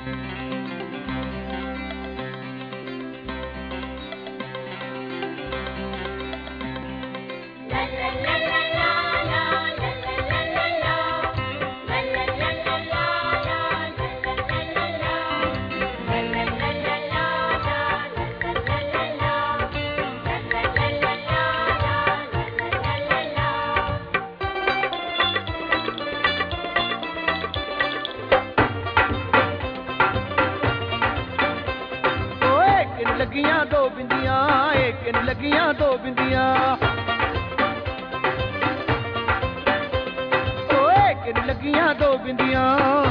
लगियां दो बिंदियां एक इन लगियां दो बिंदियां एक इन लगियां दो बिंदियां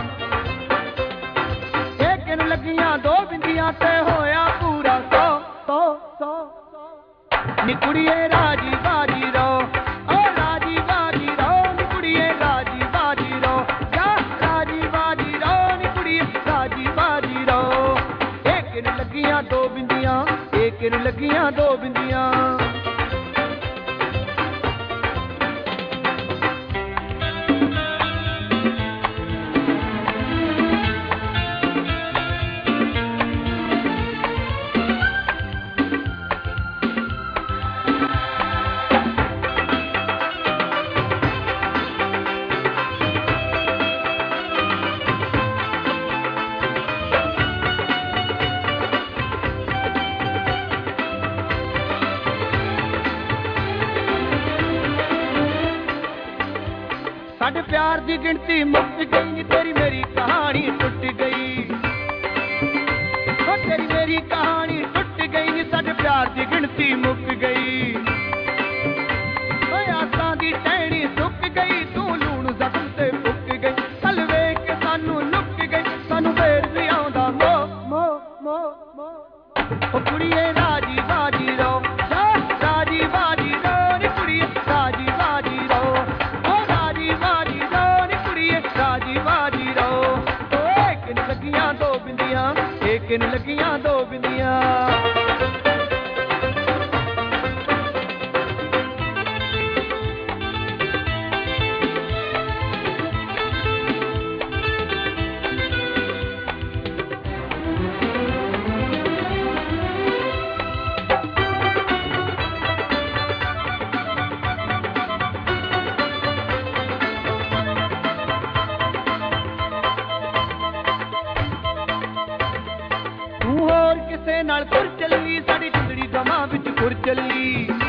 एक इन लगियां दो बिंदियां ते होया पूरा सौ सौ सौ नी कुड़िए राजी बाजी रो ओ राजी बाजी रो नी कुड़िए राजी बाजी रो या राजी बाजी रो नी कुड़िए राजी बाजी रो एक इन लगियां दो बिंदियां एक इन लगियां दो बिंदियां साडे प्यार दी गिनती मुक गई तेरी मेरी कहानी टुट गई ओ तेरी मेरी कहानी टुट गई साडे प्यार दी गिनती मुक गई ओ आसां दी टहनी सुक गई तू लूण जख्म ते फुक गई कल वेख के सानू लुक गई सानू फेर भी आउंदा मो मो मो मो ओ कुड़िए राजी बाजी रो राजी बाजी रो नी कुड़िए राजी बाजी रो राजी बाजी रो एक इन लगियां दो बिंदियां एक इन लगियां दो बिंदियां किसे नाल खुर चली साडी जिंदड़ी गमां विच खुर चली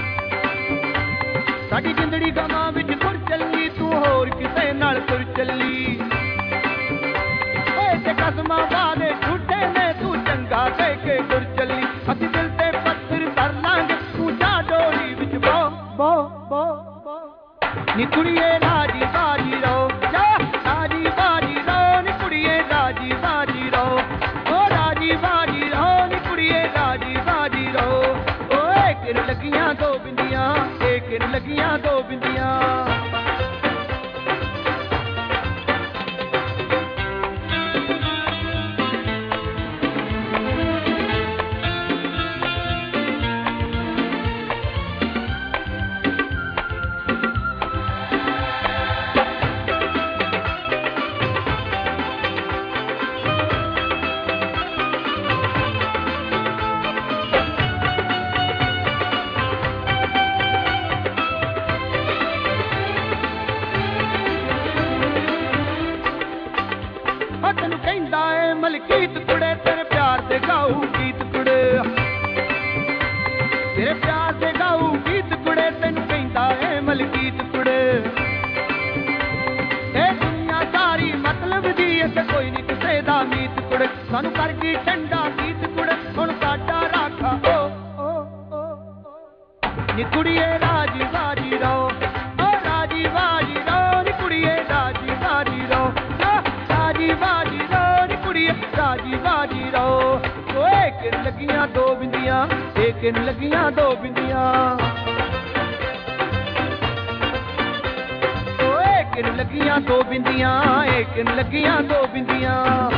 साडी जिंदड़ी गमां विच खुर चली तू होर किसे नाल खुर चली ओए ते कसमां वादे झूठे ने तू चंगा कह के खुर चली असीं दिल ते पत्थर धर लांगे तू जा डोली विच बो बो बो बो नी कुड़िए राजी बाजी रो जा राजी बाजी रो नी कुड़िए राजी बाजी रो ओ राजी बाजी रो राजी बाजी रो ओ एक इन लगियां दो बिंदियां एक इन लगियां दो बिंदियां मलकीत कुड़े तेरे प्यार दे गाऊ गीत कुड़े तेरे प्यार दे गाऊ गीत कुड़े तेनू कहंदा है मलकीत कुड़े ए दुनिया सारी मतलब दी ते कोई नहीं किसे दा मीत कुड़े सानू कर गई ठंडा गीत कुड़े हुण साडा राखा ओ ओ ओ नी कुड़िए राजी बाजी रो ओ राजी बाजी रो नी कुड़िए राजी बाजी रो राजी बाजी रो राजी बाजी रो ओ एक इन लगियां दो बिंदियां एक इन लगियां दो बिंदियां ओ एक इन लगियां दो बिंदियां एक इन लगियां दो बिंदियां